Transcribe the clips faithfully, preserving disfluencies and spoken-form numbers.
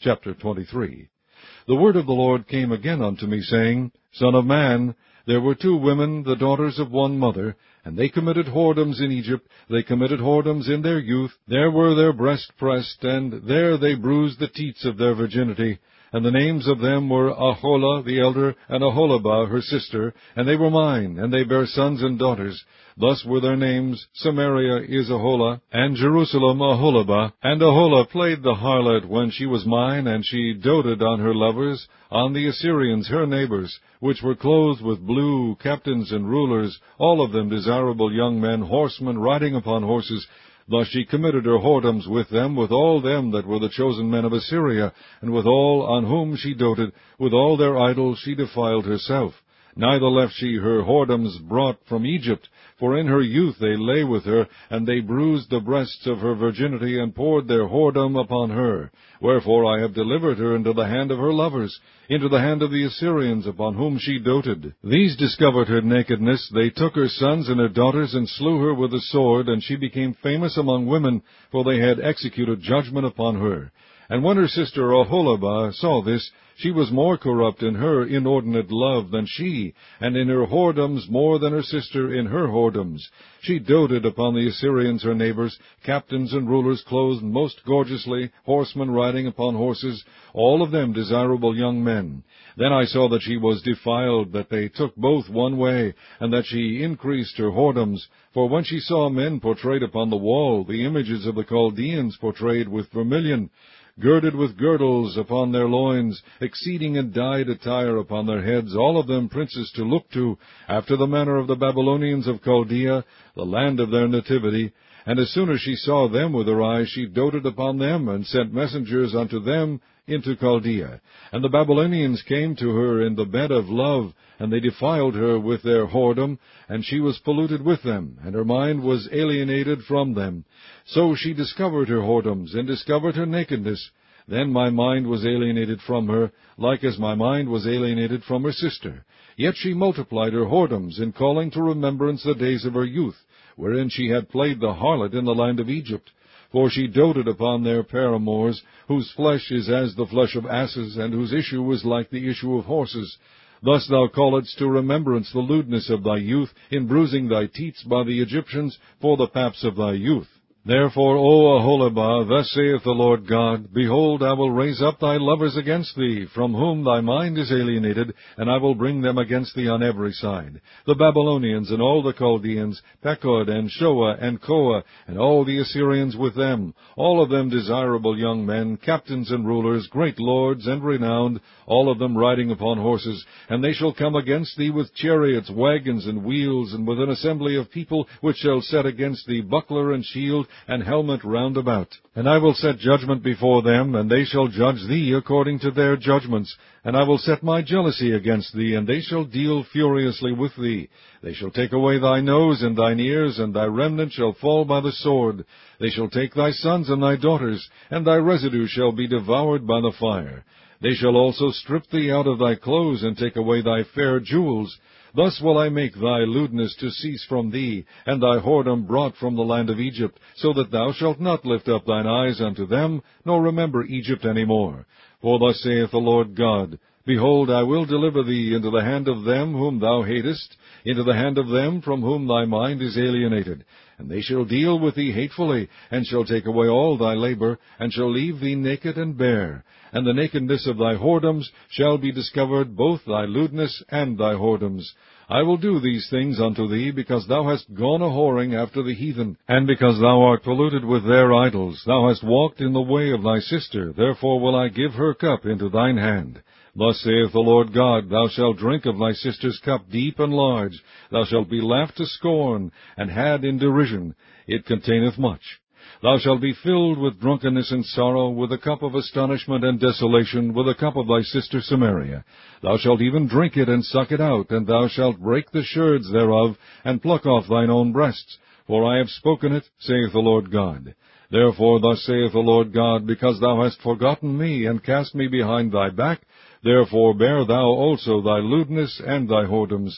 chapter twenty-three. The word of the Lord came again unto me, saying, Son of man, there were two women, the daughters of one mother, and they committed whoredoms in Egypt. They committed whoredoms in their youth. There were their breasts pressed, and there they bruised the teats of their virginity. And the names of them were Aholah the elder, and Aholibah her sister, and they were mine, and they bare sons and daughters. Thus were their names, Samaria is Aholah, and Jerusalem Aholibah. And Aholah played the harlot when she was mine, and she doted on her lovers, on the Assyrians her neighbors, which were clothed with blue, captains and rulers, all of them desirable young men, horsemen riding upon horses. Thus she committed her whoredoms with them, with all them that were the chosen men of Assyria, and with all on whom she doted, with all their idols she defiled herself. Neither left she her whoredoms brought from Egypt, for in her youth they lay with her, and they bruised the breasts of her virginity, and poured their whoredom upon her. Wherefore I have delivered her into the hand of her lovers, into the hand of the Assyrians, upon whom she doted. These discovered her nakedness. They took her sons and her daughters, and slew her with the sword, and she became famous among women, for they had executed judgment upon her. And when her sister Aholibah saw this, she was more corrupt in her inordinate love than she, and in her whoredoms more than her sister in her whoredoms. She doted upon the Assyrians her neighbors, captains and rulers clothed most gorgeously, horsemen riding upon horses, all of them desirable young men. Then I saw that she was defiled, that they took both one way, and that she increased her whoredoms. For when she saw men portrayed upon the wall, the images of the Chaldeans portrayed with vermilion, girded with girdles upon their loins, exceeding in dyed attire upon their heads, all of them princes to look to, after the manner of the Babylonians of Chaldea, the land of their nativity. And as soon as she saw them with her eyes, she doted upon them, and sent messengers unto them into Chaldea. And the Babylonians came to her in the bed of love, and they defiled her with their whoredom, and she was polluted with them, and her mind was alienated from them. So she discovered her whoredoms, and discovered her nakedness. Then my mind was alienated from her, like as my mind was alienated from her sister. Yet she multiplied her whoredoms, in calling to remembrance the days of her youth, wherein she had played the harlot in the land of Egypt. For she doted upon their paramours, whose flesh is as the flesh of asses, and whose issue is like the issue of horses. Thus thou calledst to remembrance the lewdness of thy youth, in bruising thy teats by the Egyptians for the paps of thy youth. Therefore, O Aholibah, thus saith the Lord God, Behold, I will raise up thy lovers against thee, from whom thy mind is alienated, and I will bring them against thee on every side. The Babylonians and all the Chaldeans, Pekod and Shoah and Koah, and all the Assyrians with them, all of them desirable young men, captains and rulers, great lords and renowned, all of them riding upon horses. And they shall come against thee with chariots, wagons, and wheels, and with an assembly of people, which shall set against thee buckler and shield, and helmet round about. And I will set judgment before them, and they shall judge thee according to their judgments. And I will set my jealousy against thee, and they shall deal furiously with thee. They shall take away thy nose and thine ears, and thy remnant shall fall by the sword. They shall take thy sons and thy daughters, and thy residue shall be devoured by the fire. They shall also strip thee out of thy clothes, and take away thy fair jewels. Thus will I make thy lewdness to cease from thee, and thy whoredom brought from the land of Egypt, so that thou shalt not lift up thine eyes unto them, nor remember Egypt any more. For thus saith the Lord God, Behold, I will deliver thee into the hand of them whom thou hatest, into the hand of them from whom thy mind is alienated. And they shall deal with thee hatefully, and shall take away all thy labor, and shall leave thee naked and bare. And the nakedness of thy whoredoms shall be discovered, both thy lewdness and thy whoredoms. I will do these things unto thee, because thou hast gone a-whoring after the heathen, and because thou art polluted with their idols. Thou hast walked in the way of thy sister, therefore will I give her cup into thine hand. Thus saith the Lord God, Thou shalt drink of thy sister's cup deep and large. Thou shalt be laughed to scorn, and had in derision. It containeth much. Thou shalt be filled with drunkenness and sorrow, with the cup of astonishment and desolation, with the cup of thy sister Samaria. Thou shalt even drink it and suck it out, and thou shalt break the sherds thereof, and pluck off thine own breasts. For I have spoken it, saith the Lord God. Therefore thus saith the Lord God, Because thou hast forgotten me, and cast me behind thy back, therefore bear thou also thy lewdness and thy whoredoms.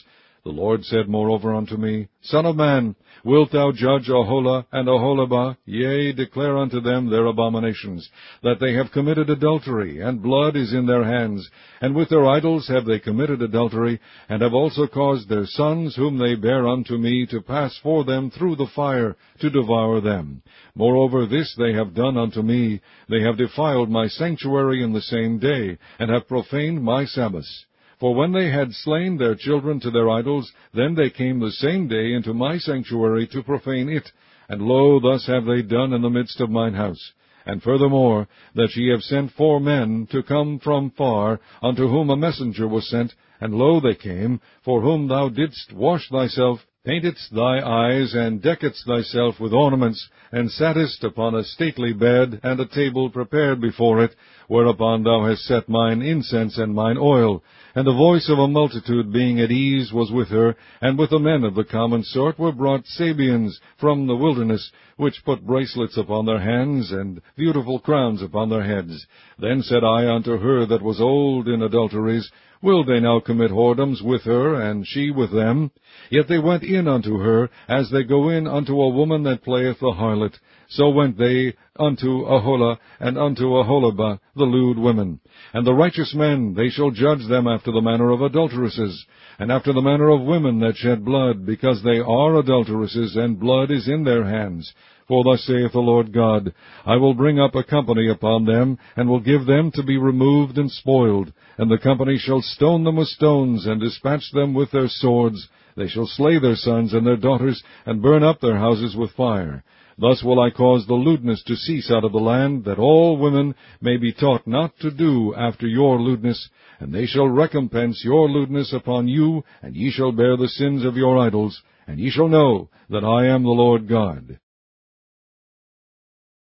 The Lord said moreover unto me, Son of man, wilt thou judge Aholah and Aholibah? Yea, declare unto them their abominations, that they have committed adultery, and blood is in their hands, and with their idols have they committed adultery, and have also caused their sons, whom they bare unto me, to pass for them through the fire, to devour them. Moreover, this they have done unto me, they have defiled my sanctuary in the same day, and have profaned my Sabbaths. For when they had slain their children to their idols, then they came the same day into my sanctuary to profane it. And lo, thus have they done in the midst of mine house. And furthermore, that ye have sent four men to come from far, unto whom a messenger was sent, and lo, they came, for whom thou didst wash thyself, paintedst thy eyes, and deckedst thyself with ornaments, and sattest upon a stately bed, and a table prepared before it, whereupon thou hast set mine incense and mine oil. And the voice of a multitude being at ease was with her, and with the men of the common sort were brought Sabeans from the wilderness, which put bracelets upon their hands, and beautiful crowns upon their heads. Then said I unto her that was old in adulteries, Will they now commit whoredoms with her, and she with them? Yet they went in unto her, as they go in unto a woman that playeth the harlot. So went they unto Aholah, and unto Aholibah, the lewd women. And the righteous men, they shall judge them after the manner of adulteresses, and after the manner of women that shed blood, because they are adulteresses, and blood is in their hands. For thus saith the Lord God, I will bring up a company upon them, and will give them to be removed and spoiled. And the company shall stone them with stones, and dispatch them with their swords. They shall slay their sons and their daughters, and burn up their houses with fire. Thus will I cause the lewdness to cease out of the land, that all women may be taught not to do after your lewdness, and they shall recompense your lewdness upon you, and ye shall bear the sins of your idols, and ye shall know that I am the Lord God.